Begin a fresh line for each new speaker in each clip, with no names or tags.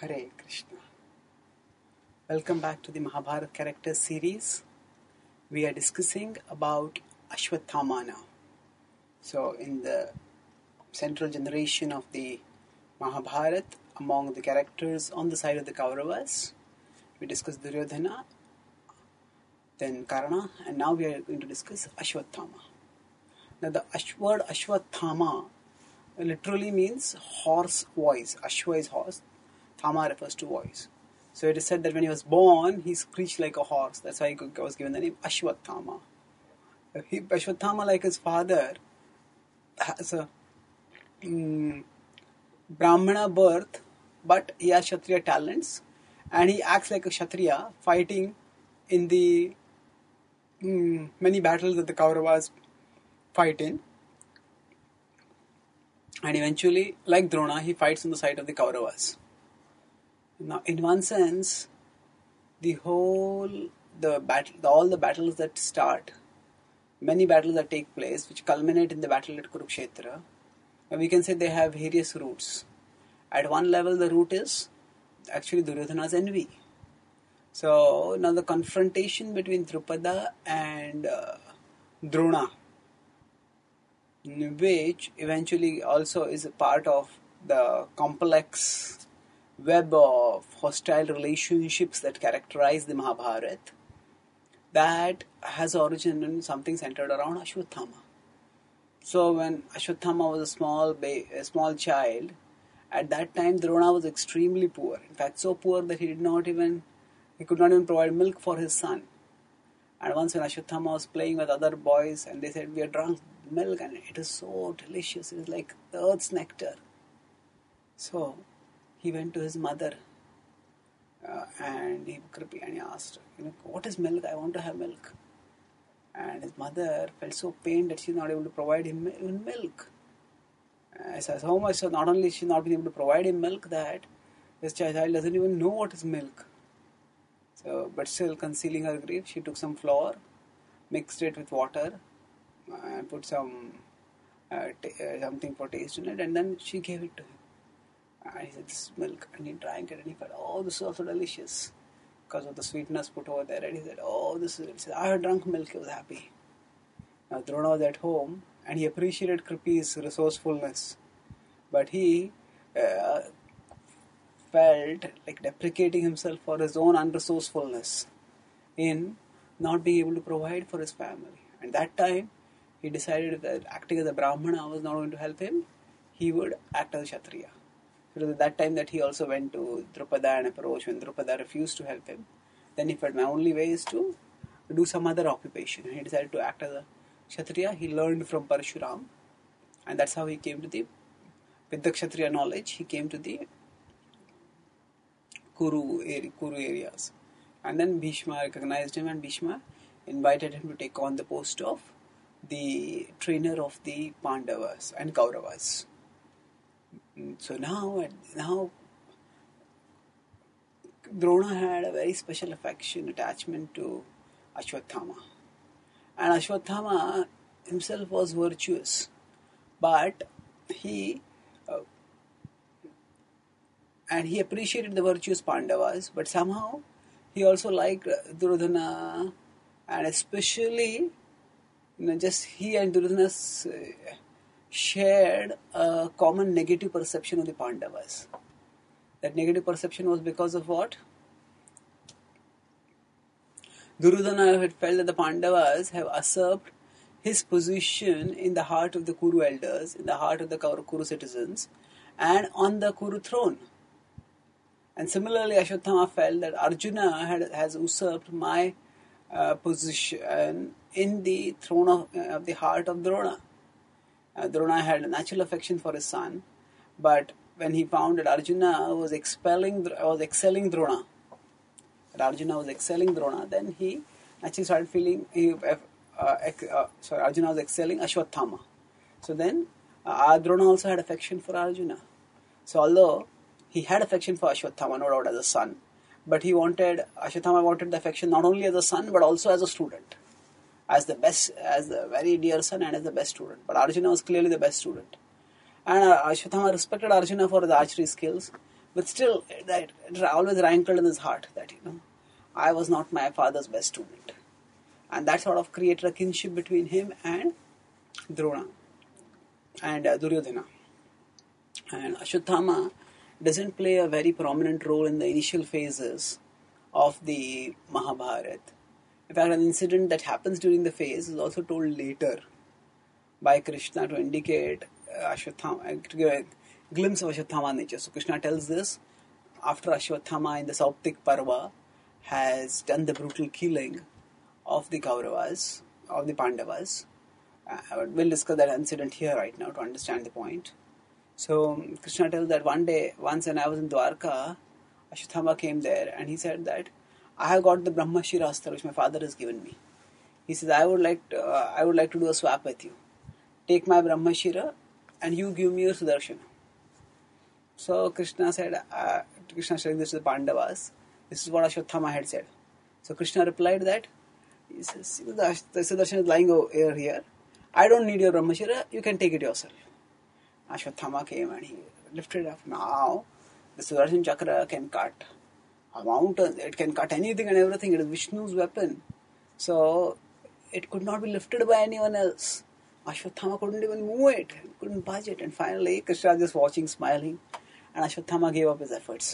Hare Krishna. Welcome back to the Mahabharata character series. We are discussing about Ashwatthama now. So, in the central generation of the Mahabharata, among the characters on the side of the Kauravas, we discussed Duryodhana, then Karna, and now we are going to discuss Ashwatthama. Now, the word Ashwatthama literally means horse voice. Ashwa is horse, Thama refers to voice. So it is said that when he was born, he screeched like a horse. That's why he was given the name Ashwatthama. Ashwatthama, like his father, has a Brahmana birth, but he has Kshatriya talents, and he acts like a Kshatriya, fighting in the many battles that the Kauravas fight in. And eventually, like Drona, he fights on the side of the Kauravas. Now, in one sense, all the battles that start, many battles that take place, which culminate in the battle at Kurukshetra, we can say they have various roots. At one level, the root is actually Duryodhana's envy. So, now the confrontation between Drupada and Drona, which eventually also is a part of the complex web of hostile relationships that characterize the Mahabharata, that has origin in something centered around Ashwatthama. So when Ashwatthama was a small child, at that time Drona was extremely poor. In fact, so poor that he could not even provide milk for his son. And once when Ashwatthama was playing with other boys, and they said, "We have drunk milk and it is so delicious, it is like the earth's nectar." So he went to his mother and he asked, "What is milk? I want to have milk." And his mother felt so pained that she was not able to provide him even milk. So much so, not only she not been able to provide him milk, that this child doesn't even know what is milk. So, but still concealing her grief, she took some flour, mixed it with water, and put some something for taste in it, and then she gave it to him. And he said, "This is milk," and he drank it, and he felt, "Oh, this is also delicious," because of the sweetness put over there. And he said, "Oh, this is delicious. I have drunk milk." He was happy. Now Drona was at home, and he appreciated Kripi's resourcefulness, but he felt like deprecating himself for his own unresourcefulness in not being able to provide for his family. And that time, he decided that acting as a Brahmana was not going to help him. He would act as a Kshatriya. So it was at that time that he also went to Drupada and approached. When Drupada refused to help him, then he felt my only way is to do some other occupation. And he decided to act as a Kshatriya. He learned from Parshuram, and that's how he came to with the Kshatriya knowledge, he came to the Kuru areas. And then Bhishma recognized him, and Bhishma invited him to take on the post of the trainer of the Pandavas and Kauravas. So now Drona had a very special attachment to Ashwatthama. And Ashwatthama himself was virtuous, but he appreciated the virtuous Pandavas, but somehow he also liked Duryodhana, and especially, just he and Duryodhana shared a common negative perception of the Pandavas. That negative perception was because of what? Duryodhana had felt that the Pandavas have usurped his position in the heart of the Kuru elders, in the heart of the Kuru citizens, and on the Kuru throne. And similarly, Ashwatthama felt that Arjuna has usurped my position in the throne of the heart of Drona. Drona had a natural affection for his son, but when he found that Arjuna was excelling Drona, then he actually started feeling Arjuna was excelling Ashwatthama. So then Drona also had affection for Arjuna. So although he had affection for Ashwatthama, no doubt, as a son, but Ashwatthama wanted the affection not only as a son but also as a student, as the very dear son and as the best student. But Arjuna was clearly the best student. And Ashwatthama respected Arjuna for his archery skills, But still, that it always rankled in his heart that, I was not my father's best student. And that sort of created a kinship between him and Drona and Duryodhana. And Ashwatthama doesn't play a very prominent role in the initial phases of the Mahabharata. In fact, an incident that happens during the phase is also told later by Krishna to indicate Ashwatthama, to give a glimpse of Ashwatthama's nature. So Krishna tells this after Ashwatthama in the Sauptik Parva has done the brutal killing of the Kauravas, of the Pandavas. We'll discuss that incident here right now to understand the point. So Krishna tells that once when I was in Dwarka, Ashwatthama came there and he said that I have got the Brahma Shirastra which my father has given me. He says, I would like to do a swap with you. Take my Brahma Shira and you give me your Sudarshana. So Krishna said this to the Pandavas. This is what Ashwatthama had said. So Krishna replied that, he says, the Sudarshana is lying over here. I don't need your Brahma Shira, you can take it yourself. Ashwatthama came and he lifted it up. Now, the Sudarshan Chakra can cut a mountain, it can cut anything and everything. It is Vishnu's weapon. So, it could not be lifted by anyone else. Ashwatthama couldn't even move it, couldn't budge it. And finally, Krishna was just watching, smiling, and Ashwatthama gave up his efforts.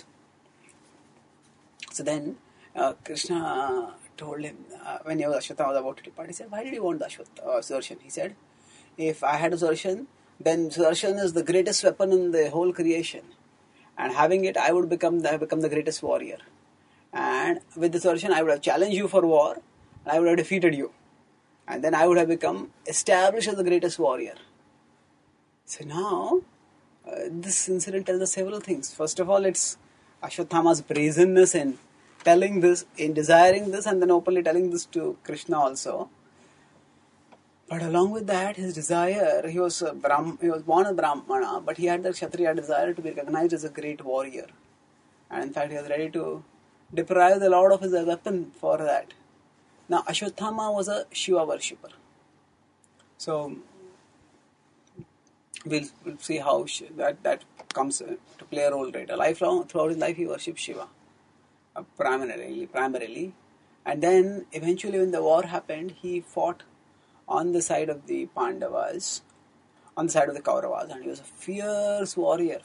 So then, Krishna told him, when Ashwatthama was about to depart, he said, why did you want the Sudarshan? He said, if I had a Sudarshan, then Sudarshan is the greatest weapon in the whole creation. And having it, I would become the greatest warrior. And with the Sudarshan, I would have challenged you for war, and I would have defeated you. And then I would have become established as the greatest warrior. So now, this incident tells us several things. First of all, it's Ashwatthama's brazenness in telling this, in desiring this, and then openly telling this to Krishna also. But along with that, his desire, he was born a Brahmana, but he had the Kshatriya desire to be recognized as a great warrior. And in fact, he was ready to deprive the Lord of his weapon for that. Now, Ashwatthama was a Shiva worshipper. So, we'll see how that comes to play a role later. Throughout his life, he worshipped Shiva, primarily. And then, eventually, when the war happened, he fought on the side of the Pandavas, on the side of the Kauravas, and he was a fierce warrior.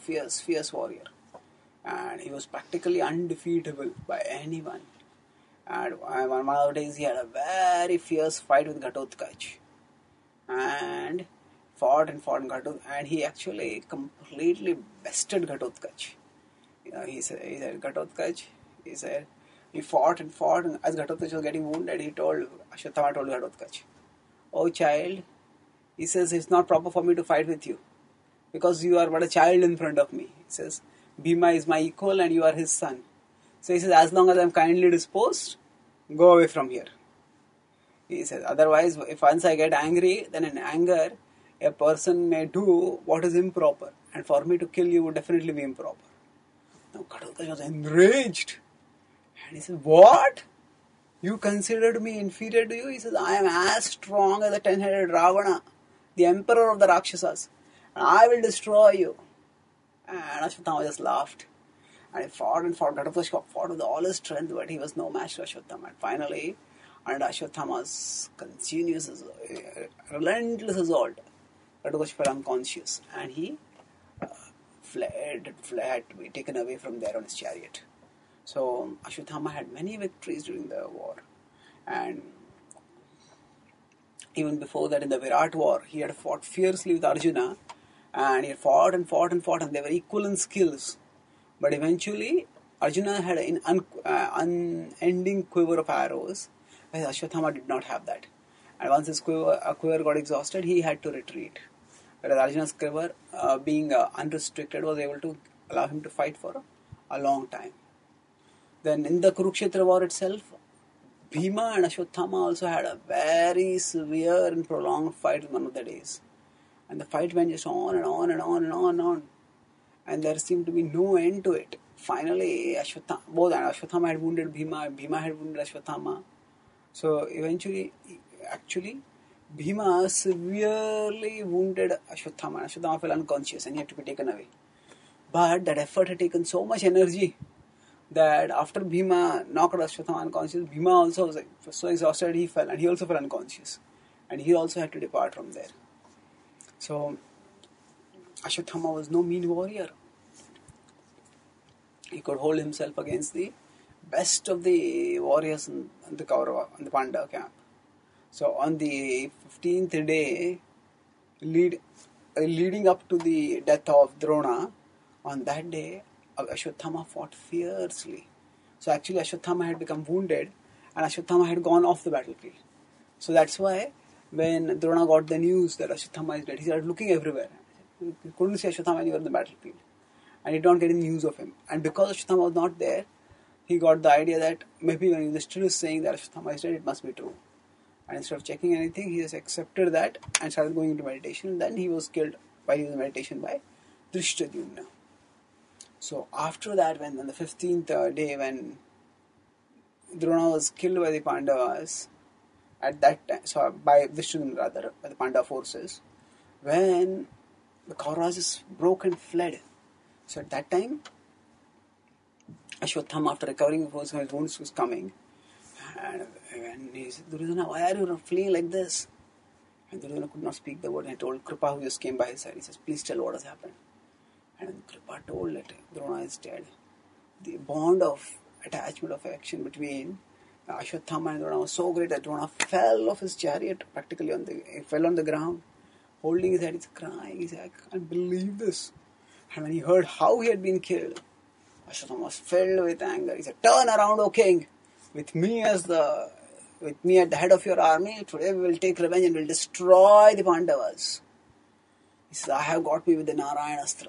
And he was practically undefeatable by anyone. And one of the days he had a very fierce fight with Ghatotkacha. And fought in Ghatotkacha, and he actually completely bested Ghatotkacha. He said Ghatotkacha, he fought, and as Ghatotkacha was getting wounded, Ashwatthama told Ghatotkacha, oh child, he says, it's not proper for me to fight with you because you are but a child in front of me. He says, Bhima is my equal and you are his son. So he says, as long as I am kindly disposed, go away from here. He says, otherwise, if once I get angry, then in anger, a person may do what is improper. And for me to kill you would definitely be improper. Now Ghatotkacha was enraged. And he said, what? You considered me inferior to you? He says, I am as strong as the 10-headed Ravana, the emperor of the Rakshasas. And I will destroy you. And Ashwatthama just laughed. And he fought. Ghatotkacha fought with all his strength, but he was no match to Ashwatthama. And finally, under Ashwatthama's continuous, relentless assault, Ghatotkacha fell unconscious. And he fled to be taken away from there on his chariot. So Ashwatthama had many victories during the war. And even before that, in the Virat war, he had fought fiercely with Arjuna. And he had fought, and they were equal in skills. But eventually, Arjuna had an unending quiver of arrows, whereas Ashwatthama did not have that. And once his quiver got exhausted, he had to retreat. Whereas Arjuna's quiver, being unrestricted, was able to allow him to fight for a long time. Then in the Kurukshetra war itself, Bhima and Ashwatthama also had a very severe and prolonged fight in one of the days. And the fight went just on and on. And there seemed to be no end to it. Finally, Ashwatthama had wounded Bhima, Bhima had wounded Ashwatthama. So eventually, Bhima severely wounded Ashwatthama. Ashwatthama fell unconscious and he had to be taken away. But that effort had taken so much energy that after Bhima knocked Ashwatthama unconscious, Bhima also was so exhausted he fell, and he also fell unconscious. And he also had to depart from there. So, Ashwatthama was no mean warrior. He could hold himself against the best of the warriors in the Kaurava, in the Pandava camp. So, on the 15th day, leading up to the death of Drona, on that day, Ashwatthama fought fiercely. So actually Ashwatthama had become wounded and Ashwatthama had gone off the battlefield. So that's why when Drona got the news that Ashwatthama is dead, he started looking everywhere. He couldn't see Ashwatthama anywhere in the battlefield. And he did not get any news of him. And because Ashwatthama was not there, he got the idea that maybe when Yudhishthira is saying that Ashwatthama is dead, it must be true. And instead of checking anything, he just accepted that and started going into meditation. And then he was killed while he was in meditation by Drishtadyumna. So after that, when on the 15th day, when Drona was killed by the Pandavas, at that time, so by Drishtadyumna rather, by the Pandava forces, when the Kauravas just broke and fled. So at that time, Ashwatthama, after recovering from his wounds, was coming. And when he said, Duryodhana, why are you fleeing like this? And Duryodhana could not speak the word. And he told Kripa, who just came by his side, he says, please tell what has happened. And Kripa told that Drona is dead. The bond of attachment, of affection between Ashwatthama and Drona was so great that Drona fell off his chariot, practically he fell on the ground, holding his head, he's crying, he said, I can't believe this. And when he heard how he had been killed, Ashwatthama was filled with anger. He said, turn around, O king, with me at the head of your army, today we will take revenge and will destroy the Pandavas. He says, I have got me with the Narayanastra.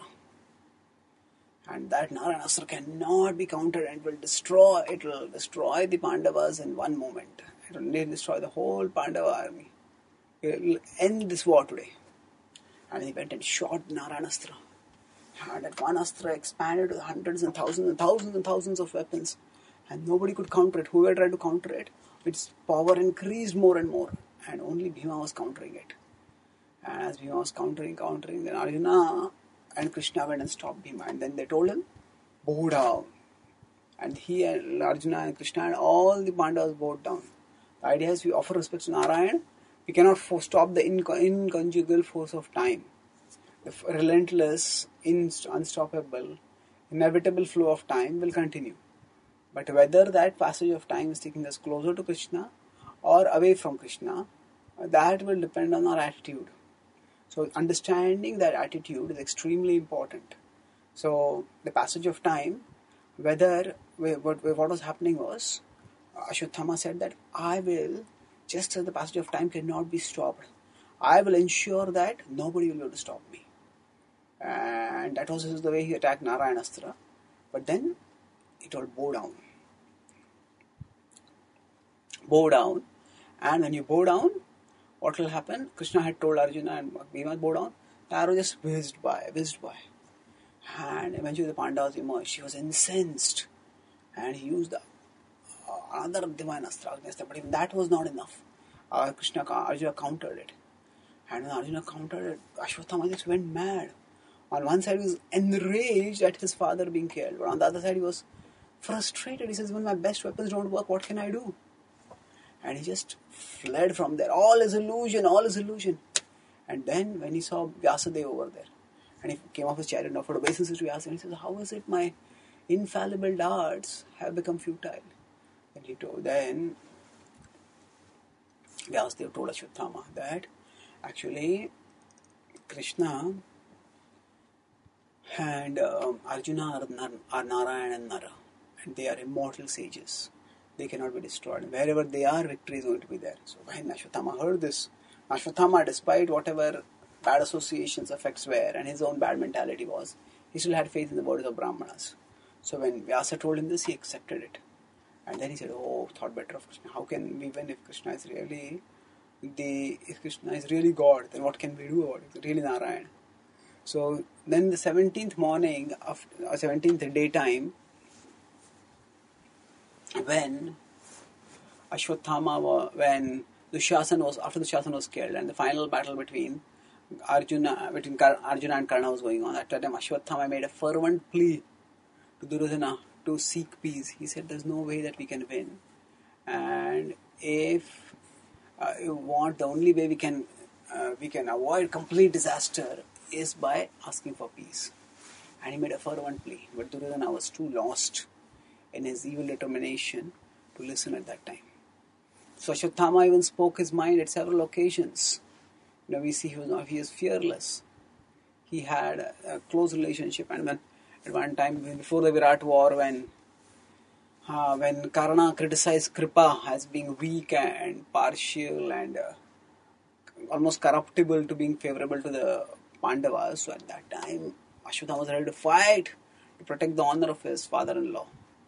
And that Narayanastra cannot be countered and it will destroy the Pandavas in one moment. It will destroy the whole Pandava army. It will end this war today. And he went and shot Narayanastra. And that one astra expanded to hundreds and thousands and thousands and thousands of weapons. And nobody could counter it. Whoever tried to counter it, its power increased more and more. And only Bhima was countering it. And as Bhima was countering, then Arjuna and Krishna went and stopped Bhima. And then they told him, bow down. And he and Arjuna and Krishna and all the Pandavas bowed down. The idea is we offer respect to Narayan. We cannot stop the inconjugal force of time. The relentless, unstoppable, inevitable flow of time will continue. But whether that passage of time is taking us closer to Krishna or away from Krishna, that will depend on our attitude. So understanding that attitude is extremely important. So the passage of time, what was happening was, Ashwatthama said that I will, just as the passage of time cannot be stopped, I will ensure that nobody will be able to stop me. And that was the way he attacked Narayanastra. But then he told, bow down. Bow down. And when you bow down, what will happen? Krishna had told Arjuna and Bhima, bow down. The arrow just whizzed by. And eventually the Pandavas emerged. He was incensed. And he used another divine astra against them. But even that was not enough. Arjuna countered it. And when Arjuna countered it, Ashwatthama just went mad. On one side he was enraged at his father being killed. But on the other side he was frustrated. He says, when my best weapons don't work, what can I do? And he just fled from there. All is illusion. And then when he saw Vyasadeva over there, and he came off his chariot and offered obeisance to Vyasa, and he says, how is it my infallible darts have become futile? Then Vyasadeva told Ashwatthama that actually Krishna and Arjuna are Narayana and Nara, and they are immortal sages. They cannot be destroyed. Wherever they are, victory is going to be there. So when Ashwatthama heard this, Ashwatthama, despite whatever bad associations, effects were, and his own bad mentality was, he still had faith in the words of Brahmanas. So when Vyasa told him this, he accepted it. And then he said, thought better of Krishna. How can we win if Krishna is really God? Then what can we do about it? It's really Narayan. So then the 17th morning, 17th daytime, when Ashwatthama, after Dushasana was killed, and the final battle between Arjuna and Karna was going on. At that time, Ashwathama made a fervent plea to Duryodhana to seek peace. He said, "There's no way that we can win, and if you want, the only way we can avoid complete disaster is by asking for peace." And he made a fervent plea, but Duryodhana was too lost in his evil determination to listen at that time. So Ashwathama even spoke his mind at several occasions. We see he is fearless. He had a close relationship, and when at one time before the Virat war, when Karna criticized Kripa as being weak and partial and almost corruptible to being favorable to the Pandavas, so at that time Ashwathama was ready to fight to protect the honor of his father-in-law.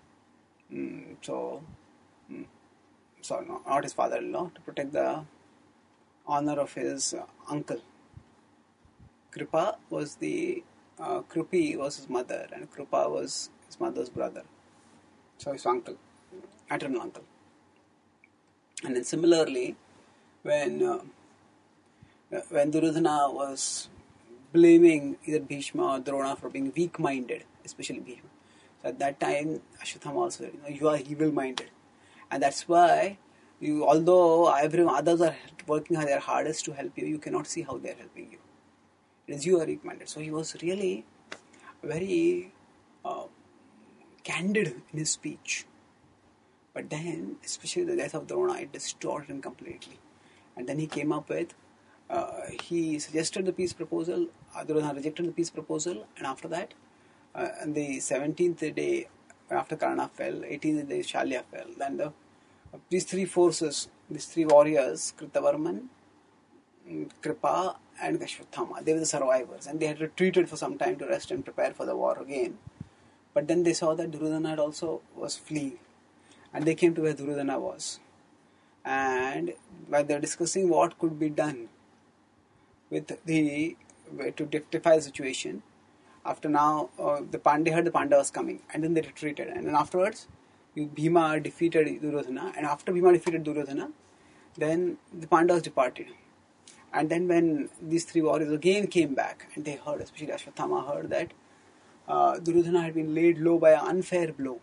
Sorry, not his father-in-law, to protect the honor of his uncle. Kripa was Krupi was his mother, and Kripa was his mother's brother. So his uncle, maternal uncle. And then similarly, when Duryodhana was blaming either Bhishma or Drona for being weak-minded, especially Bhishma, so at that time Ashwathama also said, you are evil-minded, and that's why although others are working their hardest to help you, you cannot see how they are helping you. It is you are weak-minded. So he was really very candid in his speech. But then, especially the death of Drona, it distorted him completely. And then he came up with, he suggested the peace proposal, Duryodhana rejected the peace proposal, and after that, on the 17th day after Karna fell, 18th day Shalya fell, then these three forces, these three warriors, Kritavarman, Kripa and Ashwathama, they were the survivors, and they had retreated for some time to rest and prepare for the war again. But then they saw that Duryodhana also was fleeing, and they came to where Duryodhana was, and while they were discussing what could be done with to rectify the situation, after now they heard the Pandavas coming, and then they retreated, and then afterwards Bhima defeated Duryodhana, and after Bhima defeated Duryodhana, then the Pandavas departed. And then when these three warriors again came back, and they heard, especially Ashwathama heard that Duryodhana had been laid low by an unfair blow,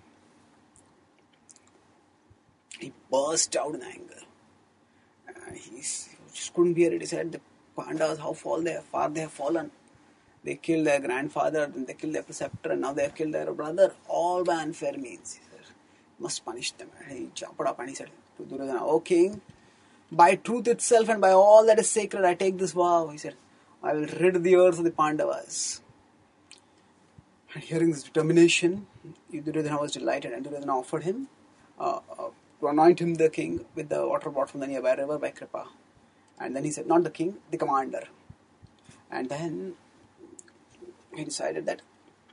he burst out in anger. He just couldn't bear it. He said, the Pandavas, how far they have fallen. They killed their grandfather, then they killed their preceptor, and now they have killed their brother, all by unfair means. He said, must punish them. And he jumped up and he said to Duryodhana, O king, by truth itself and by all that is sacred, I take this vow. He said, I will rid the earth of the Pandavas. And hearing this determination, Duryodhana was delighted, and Duryodhana offered him to anoint him the king with the water brought from the nearby river by Kripa. And then he said, not the king, the commander. And then he decided that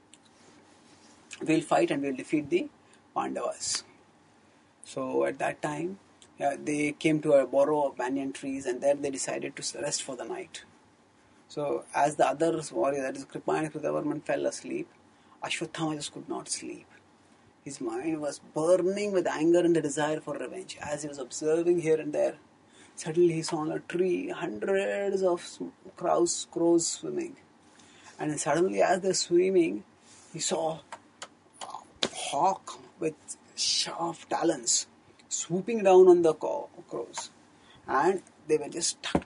we'll fight and we'll defeat the Pandavas. So at that time, they came to a borough of banyan trees, and there they decided to rest for the night. So as the other warriors, that is Kripa and Kritavarman, fell asleep, Ashwathama just could not sleep. His mind was burning with anger and the desire for revenge. As he was observing here and there, suddenly he saw on a tree hundreds of crows swimming. And then suddenly as they're swimming, he saw a hawk with sharp talons swooping down on the crows. And they were just tuck.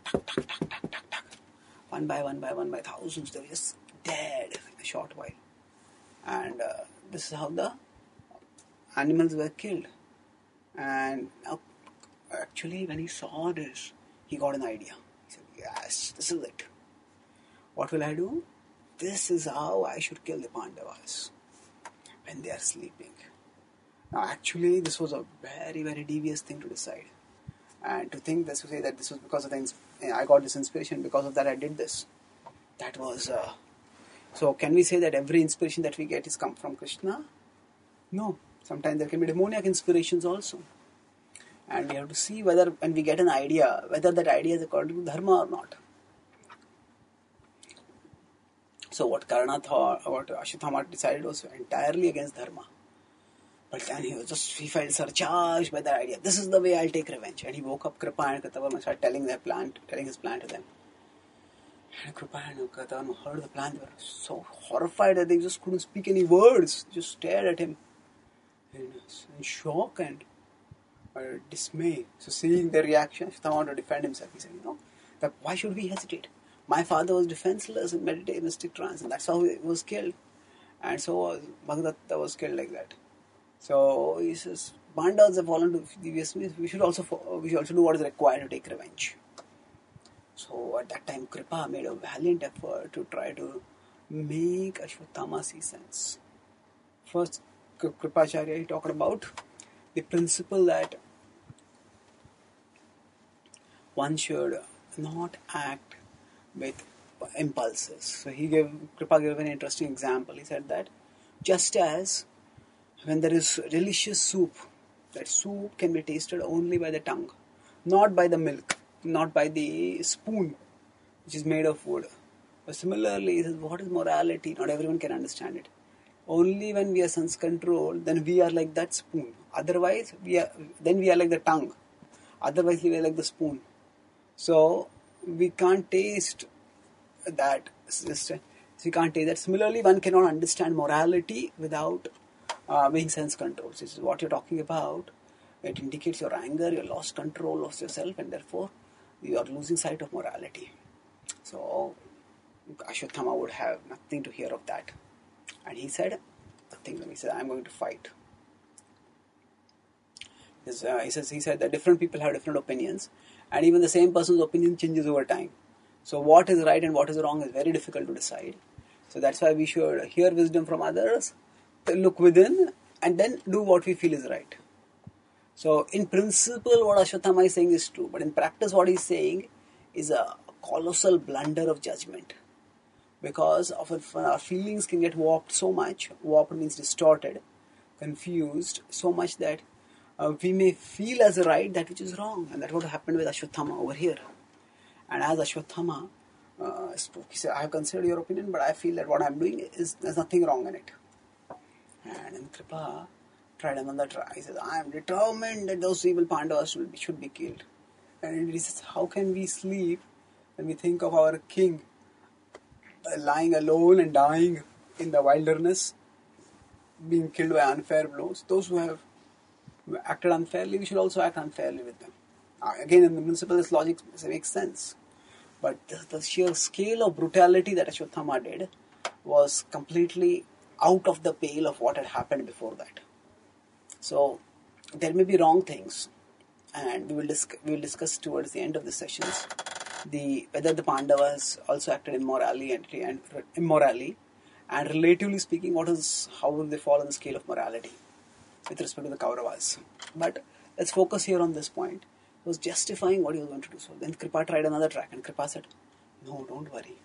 One by thousands, they were just dead in a short while. And this is how the animals were killed. And actually, when he saw this, he got an idea. He said, yes, this is it. What will I do? This is how I should kill the Pandavas when they are sleeping. Now, actually, this was a very, very devious thing to decide. And to think this, to say that this was because of things, I got this inspiration, because of that I did this. That was... So, can we say that every inspiration that we get is come from Krishna? No. Sometimes there can be demoniac inspirations also. And we have to see whether, when we get an idea, whether that idea is according to Dharma or not. So what Karna thought, what Ashwathama decided was entirely against Dharma. But then he felt surcharged by that idea. This is the way I'll take revenge. And he woke up Kripa and Kritavarman and started telling his plan to them. And Kripa and Katanu heard the plan. They were so horrified that they just couldn't speak any words. Just stared at him in shock and dismay. So seeing their reaction, Ashwatthama wanted to defend himself. He said, that why should we hesitate? My father was defenseless in meditative mystic trance, and that's how he was killed. And so was Bhagadatta was killed like that. So he says, Pandavas have fallen to devious means. We should also do what is required to take revenge. So at that time, Kripa made a valiant effort to try to make Ashwatthama see sense. First, Kripacharya, he talked about the principle that one should not act with impulses. So Kripa gave an interesting example. He said that just as when there is delicious soup, that soup can be tasted only by the tongue, not by the milk, not by the spoon, which is made of wood. But similarly, he says, what is morality? Not everyone can understand it. Only when we are sense controlled, then we are like that spoon. Otherwise, we are like the tongue. Otherwise, we are like the spoon. So we can't taste that. We can't taste that. Similarly, one cannot understand morality without being sense controlled. This is what you're talking about. It indicates your anger, you lost control of yourself, and therefore you are losing sight of morality. So Ashwatthama would have nothing to hear of that. And he said nothing. He said, I'm going to fight. He said that different people have different opinions, and even the same person's opinion changes over time. So what is right and what is wrong is very difficult to decide. So that's why we should hear wisdom from others, look within, and then do what we feel is right. So in principle, what Ashwatthama is saying is true, but in practice, what he's saying is a colossal blunder of judgment. Because our feelings can get warped so much. Warped means distorted, confused so much that we may feel as right that which is wrong. And that's what happened with Ashwatthama over here. And as Ashwatthama spoke, he said, I have considered your opinion, but I feel that what I am doing there's nothing wrong in it. And then Kripa tried another try. He says, I am determined that those evil Pandavas should be killed. And he says, how can we sleep when we think of our king lying alone and dying in the wilderness, being killed by unfair blows? Those who have acted unfairly, we should also act unfairly with them. Again, in the principle, this logic makes sense. But the sheer scale of brutality that Ashwatthama did was completely out of the pale of what had happened before that. So, there may be wrong things, and we will discuss towards the end of the sessions whether the Pandavas also acted immorally, and relatively speaking, how will they fall on the scale of morality with respect to the Kauravas. But let's focus here on this point. He was justifying what he was going to do. So then Kripa tried another track, and Kripa said, no, don't worry.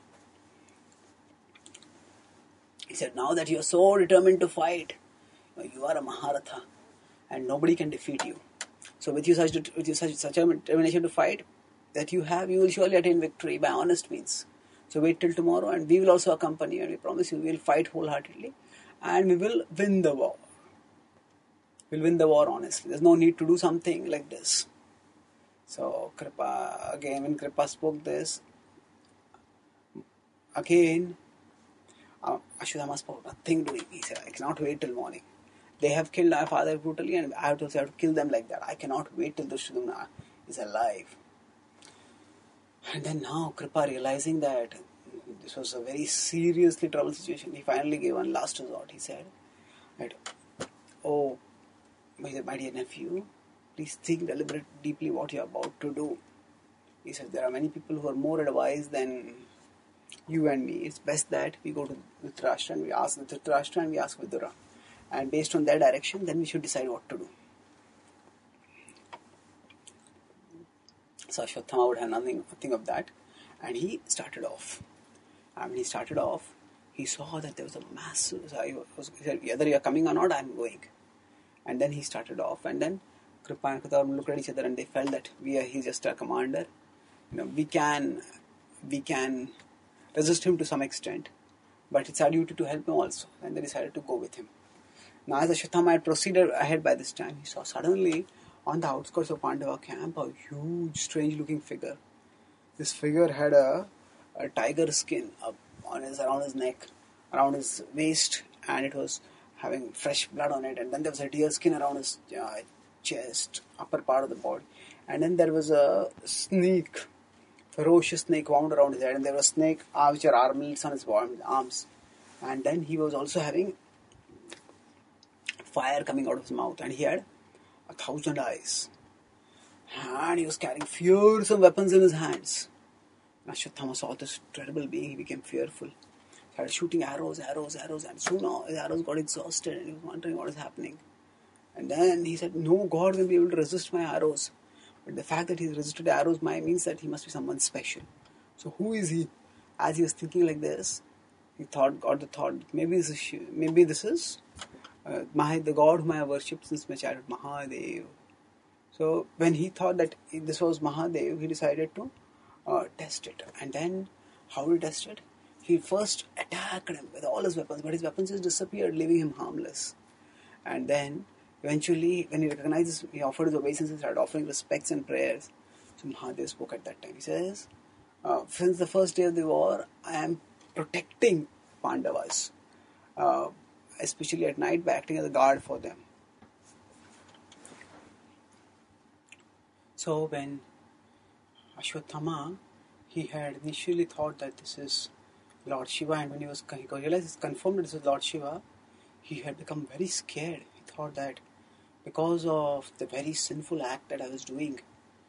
He said, now that you are so determined to fight, you are a Maharatha, and nobody can defeat you. So with such a determination to fight that you will surely attain victory by honest means. So wait till tomorrow, and we will also accompany you, and we promise you we will fight wholeheartedly, and we will win the war. We'll win the war honestly. There's no need to do something like this. So Kripa, again, when Kripa spoke this, again, Ashwatthama spoke nothing doing. He said, I cannot wait till morning. They have killed my father brutally, and I have to kill them like that. I cannot wait till Dushadumna is alive. And then now Kripa, realizing that this was a very seriously troubled situation, he finally gave one last resort. He said, oh, my dear nephew, please think deeply what you are about to do. He said, there are many people who are more advised than you and me. It's best that we go to Dhritarashtra and we ask Dhritarashtra and we ask Vidura. And based on their direction, then we should decide what to do. So Ashwatthama would have nothing of that. And he started off. And when he started off, he saw that there was a massive... He said, whether you are coming or not, I am going. And then he started off. And then Kripa and Kritavaram looked at each other and they felt that he's just a commander. We can resist him to some extent. But it's our duty to help him also. And they decided to go with him. Now as Ashwatthama had proceeded ahead by this time, he saw suddenly on the outskirts of Pandava camp a huge, strange looking figure. This figure had a a tiger skin up around his neck, around his waist, and it was having fresh blood on it. And then there was a deer skin around his chest, upper part of the body, and then there was a snake, ferocious snake wound around his head, and there was a snake which are armlets on his arms, and then he was also having fire coming out of his mouth, and he had 1,000 eyes, and he was carrying fearsome weapons in his hands. Ashwatthama saw this terrible being. He became fearful. He started shooting arrows, and soon his arrows got exhausted, and he was wondering what is happening. And then he said, no god will be able to resist my arrows. But the fact that he resisted the arrows means that he must be someone special. So who is he? As he was thinking like this, he got the thought, maybe this is the god whom I have worshipped since my childhood, Mahadev. So when he thought that this was Mahadev, he decided to test it. And then how did he test it? He first attacked him with all his weapons, but his weapons just disappeared, leaving him harmless. And then eventually, when he recognized this, he offered his obeisance and started offering respects and prayers. So Mahadev spoke at that time. He says, since the first day of the war, I am protecting Pandavas, especially at night by acting as a guard for them. So when Ashwatthama, he had initially thought that this is Lord Shiva, and when he realized it's confirmed that this is Lord Shiva, he had become very scared. He thought that because of the very sinful act that I was doing,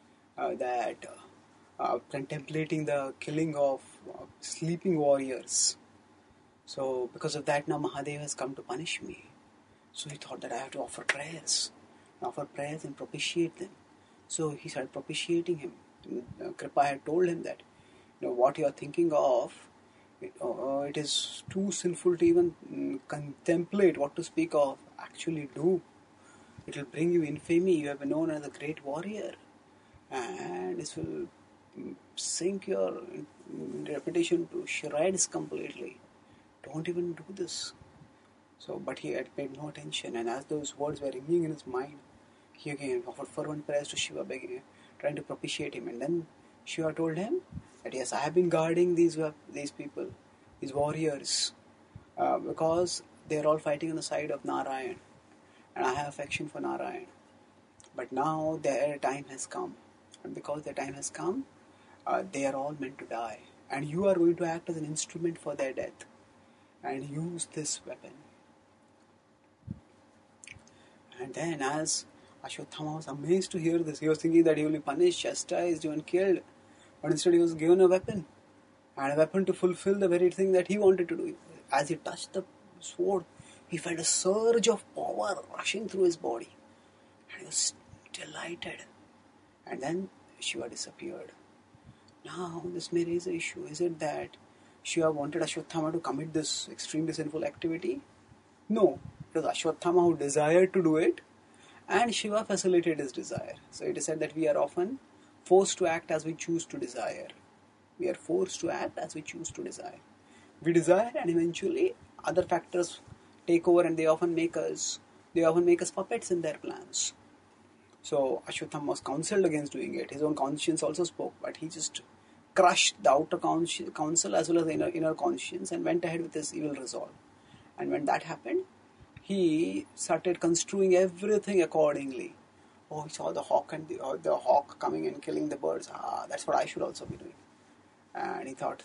contemplating the killing of sleeping warriors, so because of that now Mahadev has come to punish me. So he thought that I have to offer prayers and propitiate them. So he started propitiating him. Kripa had told him that, what you are thinking of, it is too sinful to even contemplate, what to speak of actually do. It will bring you infamy. You have been known as a great warrior, and this will sink your reputation to shreds completely. Don't even do this. So, but he had paid no attention, and as those words were ringing in his mind, he again offered fervent prayers to Shiva, begging, trying to propitiate him. And then Shiva told him that yes, I have been guarding these people, these warriors, because they are all fighting on the side of Narayan, and I have affection for Narayan. But now their time has come, and because their time has come, they are all meant to die, and you are going to act as an instrument for their death, and use this weapon. And then as Ashwatthama was amazed to hear this, he was thinking that he will be punished, chastised, even killed, but instead he was given a weapon, and a weapon to fulfill the very thing that he wanted to do. As he touched the sword, he felt a surge of power rushing through his body, and he was delighted. And then Shiva disappeared. Now this may raise an issue. Is it that Shiva wanted Ashwatthama to commit this extremely sinful activity? No, it was Ashwatthama who desired to do it, and Shiva facilitated his desire. So it is said that we are often forced to act as we choose to desire. We are forced to act as we choose to desire. We desire, and eventually other factors take over, and they often make us puppets in their plans. So Ashwatthama was counselled against doing it. His own conscience also spoke, but he just crushed the outer counsel as well as the inner conscience and went ahead with his evil resolve. And when that happened, he started construing everything accordingly. Oh, he saw the hawk and the hawk coming and killing the birds. That's what I should also be doing. And he thought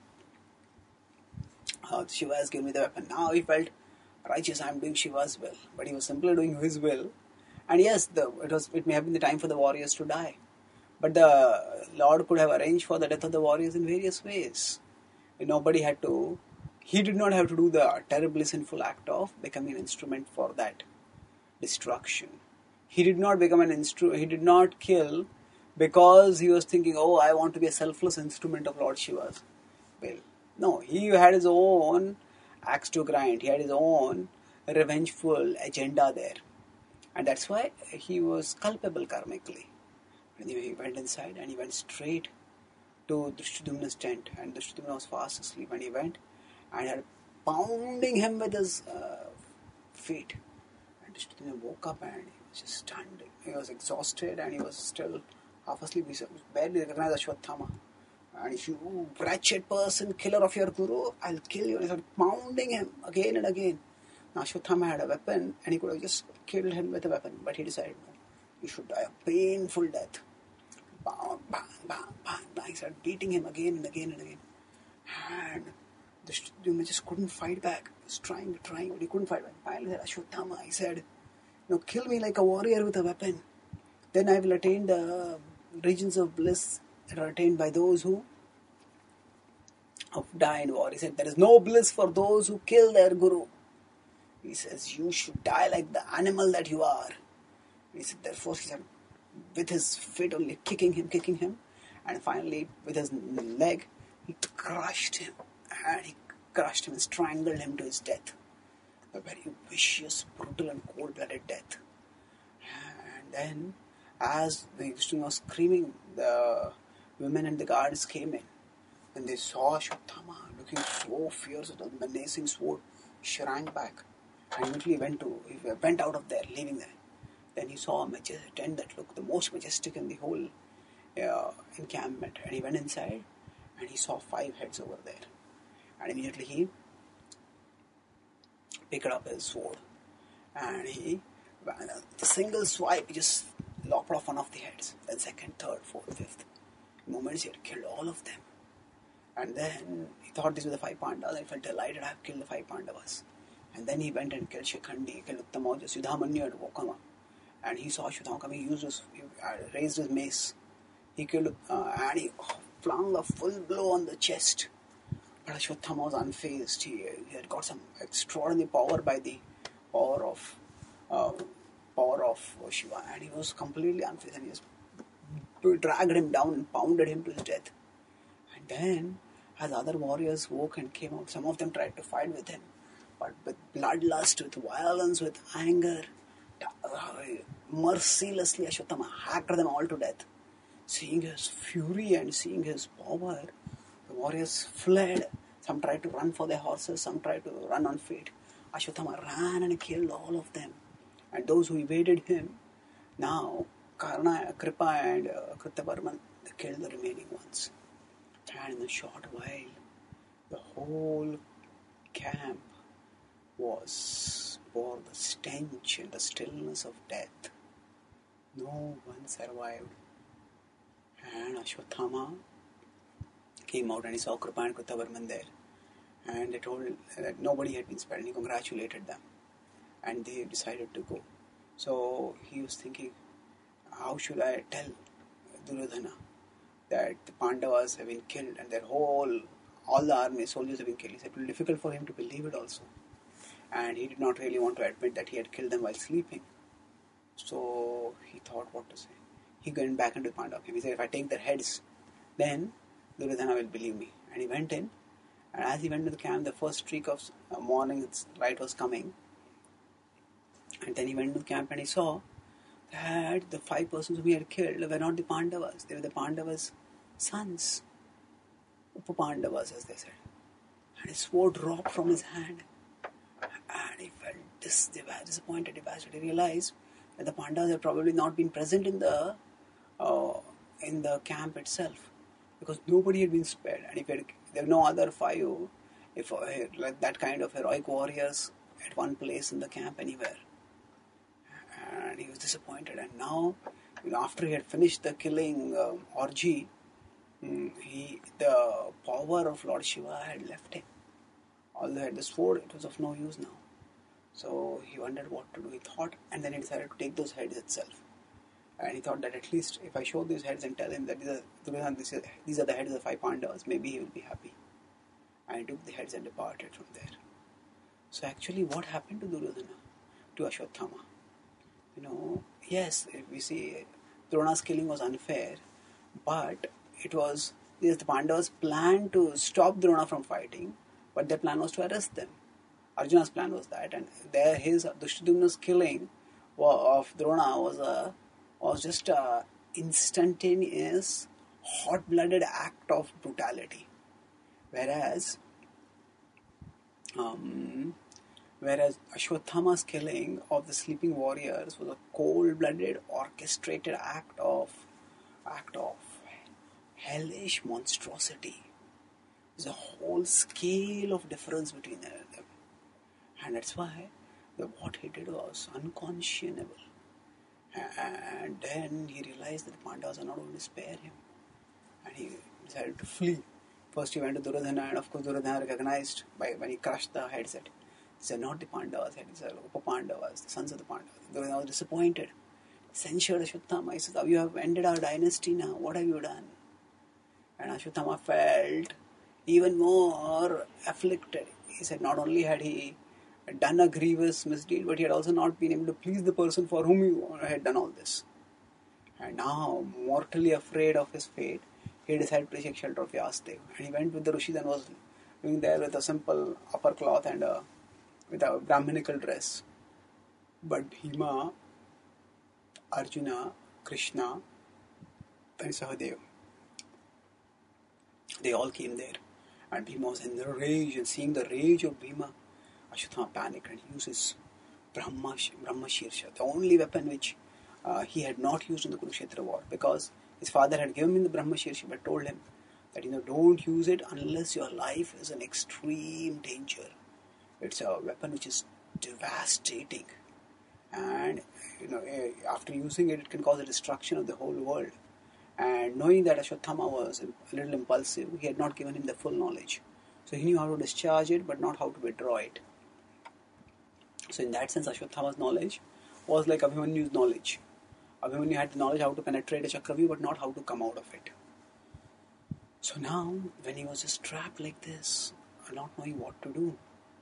that Shiva has given me the weapon. Now he felt righteous. I am doing Shiva's will, but he was simply doing his will. And yes, it may have been the time for the warriors to die, but the Lord could have arranged for the death of the warriors in various ways. He did not have to do the terribly sinful act of becoming an instrument for that destruction. He did not become he did not kill because he was thinking, oh, I want to be a selfless instrument of Lord Shiva's will. No, he had his own axe to grind. He had his own revengeful agenda there. And that's why he was culpable karmically. Anyway, he went inside and he went straight to Drishtadyumna's tent. And Drishtadyumna was fast asleep, and he went and had pounding him with his feet. And Drishtadyumna woke up and he was just stunned. He was exhausted and he was still half asleep. He barely recognized Ashwatthama. And if you, wretched person, killer of your guru, I'll kill you. And he started pounding him again and again. Now Ashwatthama had a weapon and he could have just killed him with a weapon. But he decided, no, you should die a painful death. Bang, bang, bang, bang, bang. He started beating him again and again and again. And Dhritarashtra just couldn't fight back. He was trying, but he couldn't fight back. Finally, Ashwatthama, he said, kill me like a warrior with a weapon. Then I will attain the regions of bliss that are attained by those who die in war. He said, there is no bliss for those who kill their guru. He says, you should die like the animal that you are. He said, therefore, he said, with his feet only kicking him, and finally with his leg, he crushed him and strangled him to his death. A very vicious, brutal and cold-blooded death. And then, as the Vishnu was screaming, the women and the guards came in. When they saw Ashwatthama looking so fierce with a menacing sword, he shrank back and immediately went out of there, leaving there. Then he saw a tent that looked the most majestic in the whole encampment. And he went inside and he saw 5 heads over there. And immediately he picked up his sword. And the single swipe, he just lopped off one of the heads. Then second, third, fourth, fifth. In moments he had killed all of them. And then he thought these were the 5 Pandavas. I felt delighted I have killed the 5 Pandavas. And then he went and killed Shikhandi, killed Uttamaojas, Yudhamanyu had woken up. And he saw Ashwatthama coming, he raised his mace. He killed, and he flung a full blow on the chest. But Ashwatthama was unfazed. He had got some extraordinary power by the power of Shiva. And he was completely unfazed. And he just dragged him down and pounded him to his death. And then, as other warriors woke and came out, some of them tried to fight with him. But with bloodlust, with violence, with anger, mercilessly Ashwatthama hacked them all to death. Seeing his fury and seeing his power, the warriors fled. Some tried to run for their horses, some tried to run on feet. Ashwatthama ran and killed all of them. And those who evaded him, now Karna, Kripa and Kritavarman, they killed the remaining ones. And in a short while, the whole camp bore the stench and the stillness of death. No one survived. And Ashwatthama came out and he saw Kripa and Kritavarman there. And they told that nobody had been spared. And he congratulated them. And they decided to go. So he was thinking, how should I tell Duryodhana that the Pandavas have been killed and all the army soldiers have been killed? He said it will be difficult for him to believe it also. And he did not really want to admit that he had killed them while sleeping. So he thought what to say. He went back into the Pandava camp. He said, if I take their heads, then Duryodhana will believe me. And he went in. And as he went to the camp, the first streak of morning light was coming. And then he went to the camp and he saw that the 5 persons whom he had killed were not the Pandavas. They were the Pandavas' sons. Upa-Pandavas, as they said. And his sword dropped from his hand. And he felt disappointed, devastated. He realized that the Pandavas had probably not been present in the camp itself, because nobody had been spared. And if there were no other 5, like that kind of heroic warriors at one place in the camp anywhere. And he was disappointed. And now, after he had finished the killing orgy, the power of Lord Shiva had left him. Although he had the sword, it was of no use now. So he wondered what to do. He thought, and then he decided to take those heads itself. And he thought that at least if I show these heads and tell him that these are the heads of the 5 Pandavas, maybe he will be happy. And he took the heads and departed from there. So actually, what happened to Duryodhana, to Ashwatthama? Yes, if we see Drona's killing was unfair, but the Pandavas planned to stop Drona from fighting, but their plan was to arrest them. Arjuna's plan was that, and Dhritarashtra's killing of Drona was just an instantaneous, hot-blooded act of brutality, whereas Ashwatthama's killing of the sleeping warriors was a cold-blooded, orchestrated act of hellish monstrosity. There's a whole scale of difference between them. And that's why what he did was unconscionable. And then he realized that the Pandavas are not going to spare him. And he decided to flee. First he went to Duryodhana, and of course Duryodhana recognized when he crushed the head, said, these are not the Pandavas, these are Upa-Pandavas, the sons of the Pandavas. Duryodhana was disappointed. Censured Ashwatthama. He says, you have ended our dynasty now. What have you done? And Ashwatthama felt even more afflicted. He said not only had he done a grievous misdeed, but he had also not been able to please the person for whom he had done all this. And now, mortally afraid of his fate, he decided to take shelter of Vyasadeva. And he went with the Rishis and was living there with a simple upper cloth and with a Brahminical dress. But Bhima, Arjuna, Krishna, and Sahadeva, they all came there. And Bhima was in the rage, and seeing the rage of Bhima, Ashwatthama panicked and he uses Brahma Shirsha, the only weapon which he had not used in the Kurukshetra war, because his father had given him the Brahma Shirsha but told him that don't use it unless your life is in extreme danger. It's a weapon which is devastating, and after using it, it can cause the destruction of the whole world. And knowing that Ashwatthama was a little impulsive, he had not given him the full knowledge. So he knew how to discharge it but not how to withdraw it. So in that sense, Ashwatthama's knowledge was like Abhimanyu's knowledge. Abhimanyu had the knowledge how to penetrate a Chakravyuh but not how to come out of it. So now, when he was just trapped like this, not knowing what to do,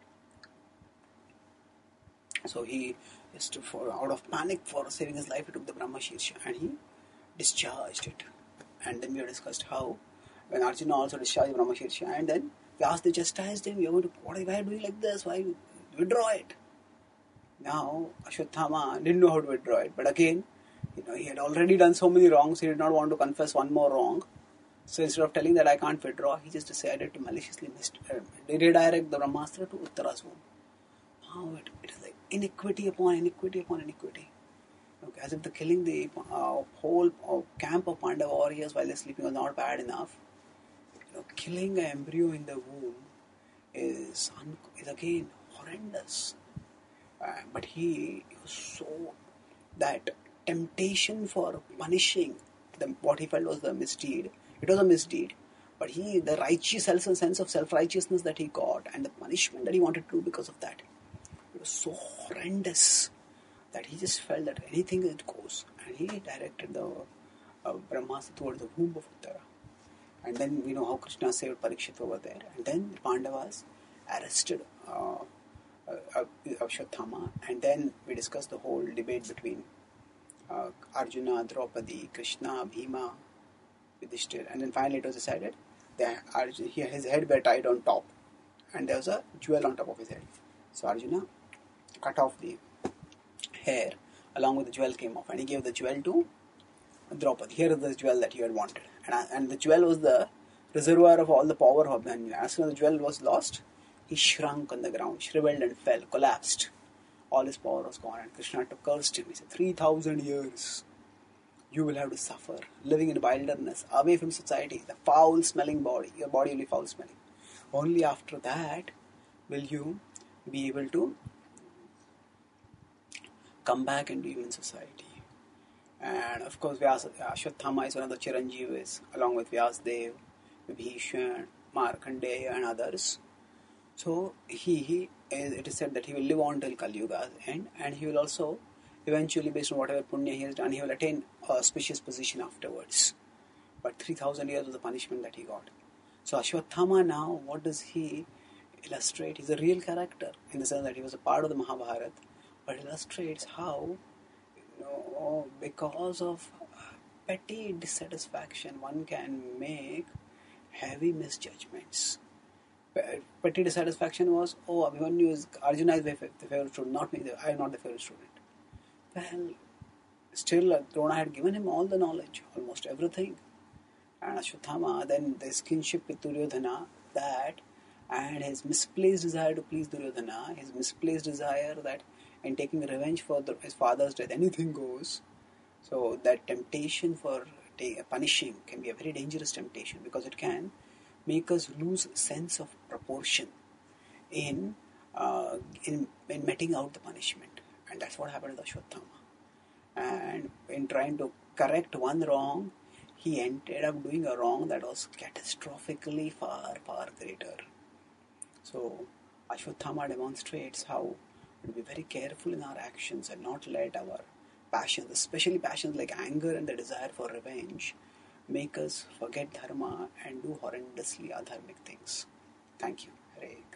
so he just out of panic for saving his life, he took the Brahma Shirsha and he discharged it. And then we have discussed how when Arjuna also discharged Brahma Shirsha, and then Vyasadeva chastised him, why are you doing like this? Why withdraw it? Now Ashwatthama didn't know how to withdraw it, but again, he had already done so many wrongs, he did not want to confess one more wrong. So instead of telling that I can't withdraw, he just decided to maliciously redirect the Brahmastra to Uttara's womb. Now it is like iniquity upon iniquity upon iniquity. Okay, as if killing the whole camp of Pandava warriors while they're sleeping was not bad enough. Killing an embryo in the womb is again horrendous. But he was so that temptation for punishing what he felt was the misdeed. It was a misdeed, but the righteous sense of self-righteousness that he got and the punishment that he wanted to do because of that, it was so horrendous that he just felt that anything that goes, and he directed the Brahmastra towards the womb of Uttara. And then we know how Krishna saved Parikshit over there, and then the Pandavas arrested Ashwatthama, and then we discussed the whole debate between Arjuna, Draupadi, Krishna, Bhima, Yudhishthira, and then finally it was decided that his head were tied on top, and there was a jewel on top of his head. So Arjuna cut off the hair along with the jewel came off, and he gave the jewel to Draupadi. Here is the jewel that you had wanted, and the jewel was the reservoir of all the power of Abhimanyu. As soon as the jewel was lost, he shrunk on the ground, shriveled and fell, collapsed. All his power was gone, and Krishna cursed him. He said, 3,000 years you will have to suffer, living in wilderness, away from society, the foul-smelling body. Your body will be foul-smelling. Only after that will you be able to come back into human society. And of course, Ashwatthama is one of the Chiranjeevis, along with Vyasadeva, Vibhishan, Markandeya, and others. So it is said that he will live on till Kali Yuga's end, and he will also eventually, based on whatever punya he has done, he will attain a auspicious position afterwards. But 3,000 years was the punishment that he got. So Ashwatthama now, what does he illustrate? He's a real character in the sense that he was a part of the Mahabharata, but illustrates how, because of petty dissatisfaction, one can make heavy misjudgments. Petty dissatisfaction was, Arjuna is the favorite student, not me, I am not the favorite student. Well, still Drona had given him all the knowledge, almost everything. And Ashwatthama, then this kinship with Duryodhana, and his misplaced desire to please Duryodhana, his misplaced desire that in taking revenge for his father's death, anything goes. So that temptation for punishing can be a very dangerous temptation, because it can make us lose sense of proportion in in meting out the punishment. And that's what happened to Ashwatthama. And in trying to correct one wrong, he ended up doing a wrong that was catastrophically far, far greater. So Ashwatthama demonstrates how to be very careful in our actions and not let our passions, especially passions like anger and the desire for revenge, make us forget dharma and do horrendously adharmic things. Thank you. Hare.